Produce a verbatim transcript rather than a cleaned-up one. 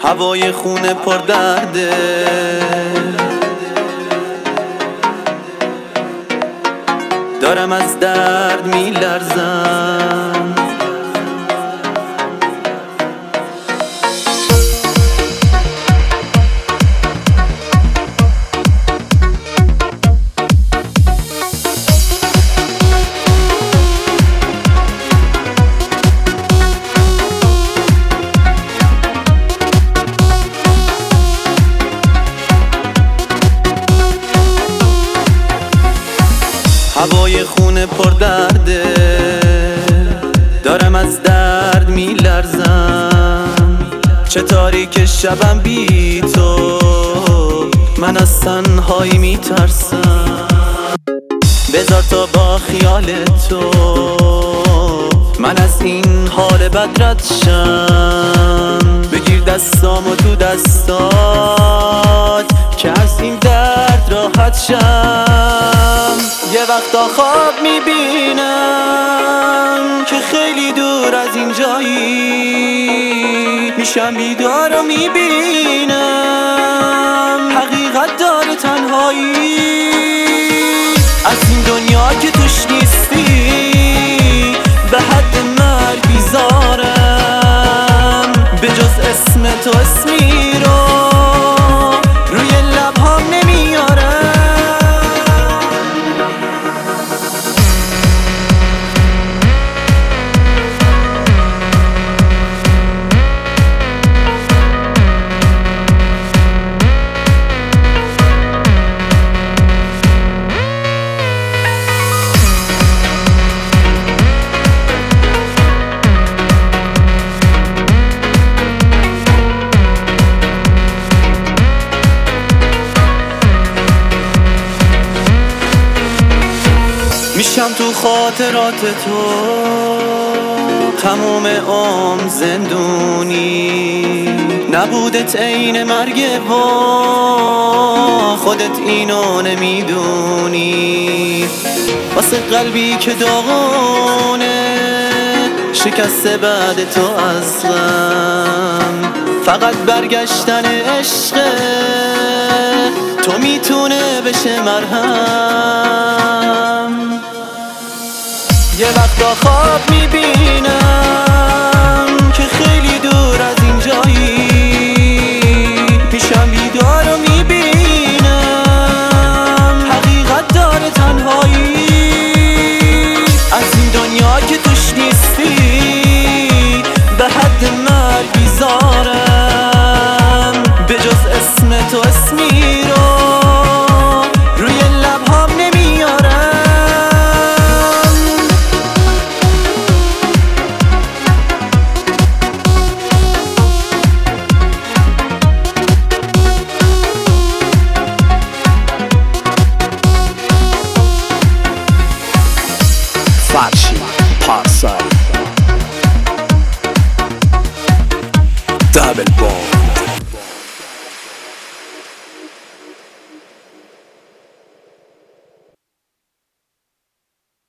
هوای خونه پر درده، دارم از درد میلرزم. هوای خونه پر درده، دارم از درد میلرزم. چه تاریک شبم بی تو، من از تنهایی میترسم. بذار تا با خیال تو من از این حال بد رد شم. بگیر دستامو تو دستات که از این درد راحت شم. یه وقتا خواب میبینم که خیلی دور از این جایی، میشم بیدار و میبینم حقیقت داره تنهایی. از این دنیا که توش نیستی به حد مرگ بیزارم. به جز اسم تو اسمی رو روی لبهام نمیارم. میشم تو خاطرات تو تموم عمر زندونی. نبودت عین مرگه و خودت اینو نمیدونی. واسه قلبی که داغونه شکسته بعد تو از غم، فقط برگشتن عشقه تو میتونه بشه مرهم. یه وقتا خواب میبینم که خیلی دور از این جایی، میشم بیدار و میبینم حقیقت داره تنهایی. از این دنیا که توش نیستی به حد مرگ بیزارم. به جز اسم تو اسمی رو روی لبهام نمیارم. فرشی پارسال دابل بول